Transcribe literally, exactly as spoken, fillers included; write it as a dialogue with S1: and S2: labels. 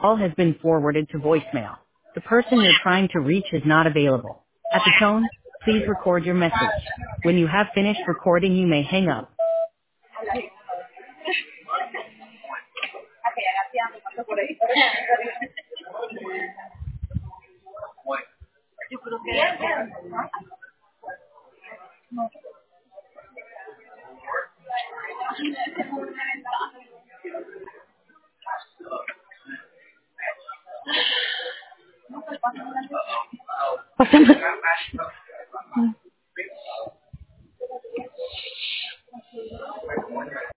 S1: Call has been forwarded to voicemail. The person you're trying to reach is not available. At the tone, please record your message. When you have finished recording, you may hang up.
S2: Pasamos.